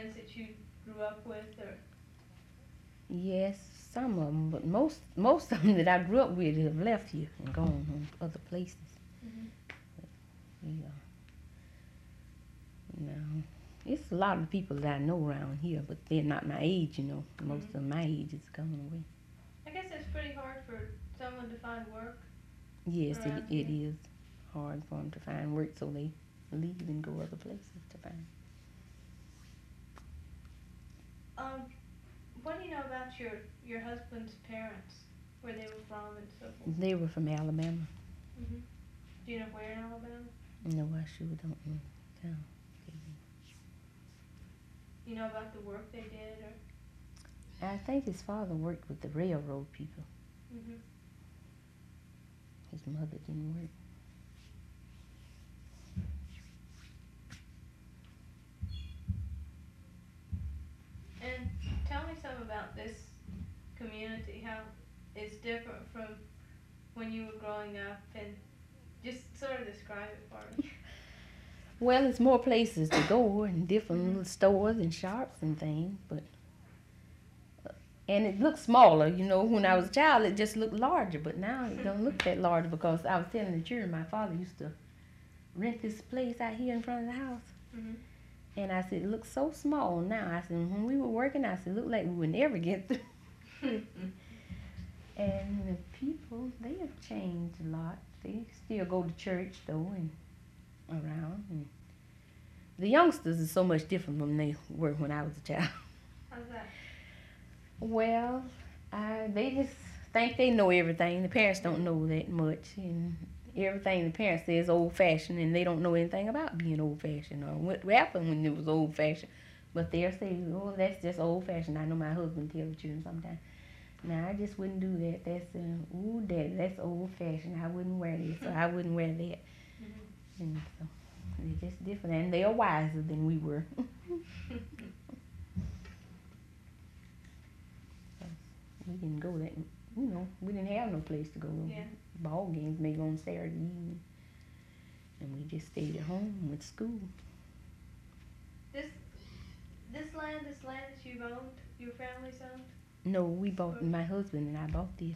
friends that you grew up with, or? Yes, some of them, but most of them that I grew up with have left here and gone on other places. Mhm. Yeah, no, it's a lot of people that I know around here, but they're not my age. Most Mhm. of my age is gone away. I guess it's pretty hard for someone to find work Yes, around it here. is hard for them to find work, so they leave and go other places to find. Um, what do you know about your husband's parents, where they were from and so forth? They were from Alabama. Mhm. Do you know where in Alabama? No, I sure don't know. No. You know about the work they did, or? I think his father worked with the railroad people. Mhm. His mother didn't work. And tell me some about this community, how it's different from when you were growing up, and just sort of describe it for me. Well, it's more places to go and different Mhm. little stores and shops and things, but and it looks smaller. When I was a Mhm. child, it just looked larger, but now it don't look that large because I was telling the children my father used to rent this place out here in front of the house. Mhm. And I said, it looks so small now. I said, when we were working, I said, it looked like we would never get through. And the people, they have changed a lot. They still go to church, though, and around. And the youngsters are so much different from they were when I was a child. How's that? Well, they just think they know everything. The parents don't know that much. And everything the parents say is old-fashioned, and they don't know anything about being old-fashioned or what happened when it was old-fashioned. But they'll say, oh, that's just old-fashioned. I know my husband tells the children sometimes. Now, I just wouldn't do that. That's, ooh, daddy, that's old-fashioned. I wouldn't wear this, or I wouldn't wear that. Mhm. And so, they're just different, and they are wiser than we were. We didn't go that, we didn't have no place to go. Yeah. Ball games maybe on Saturday evening, and we just stayed at home with school. This this land that you've owned, your family's owned. No, we bought, Or? my husband and I bought this.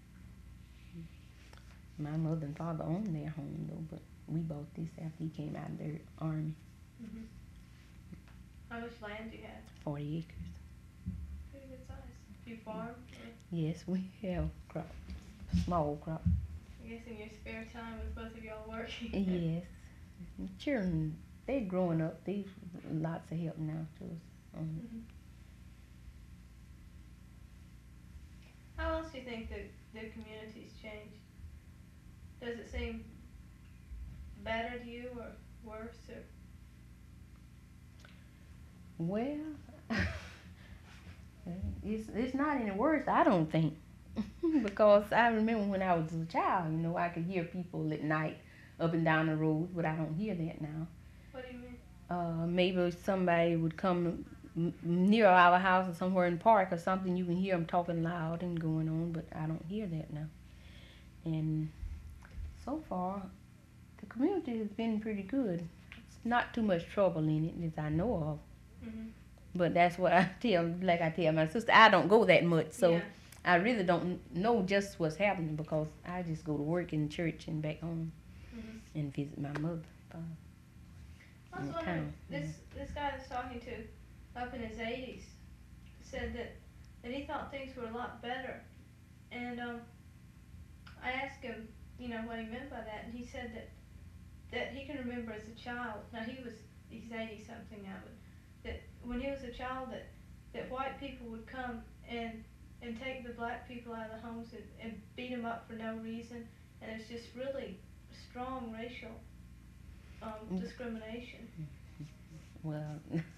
My mother and father owned their home though, but we bought this after he came out of the army. Mhm. How much land do you have? 40 acres. Pretty good size. Do you farm? Or? Yes, we have crop, small crop. I guess in your spare time with both of y'all working. Yes, children, they're growing up. They lots of help now to us. Mhm. How else do you think the community's changed? Does it seem better to you or worse or? Well, it's not any worse, I don't think, because I remember when I was a child, I could hear people at night up and down the road, but I don't hear that now. What do you mean? Maybe somebody would come near our house or somewhere in the park or something. You can hear them talking loud and going on, but I don't hear that now. And so far, the community has been pretty good. It's not too much trouble in it, as I know of. Mhm. But that's what like I tell my sister, I don't go that much, so Yeah. I really don't know just what's happening because I just go to work in church and back home Mhm. and visit my mother, father, I in was the wondering, town. this guy I was talking to, up in his 80s, said that he thought things were a lot better, and I asked him, what he meant by that, and he said that he can remember as a child. Now he's 80 something now, but that when he was a child that white people would come and take the black people out of the homes and beat them up for no reason, and it's just really strong racial Mm. discrimination. Well,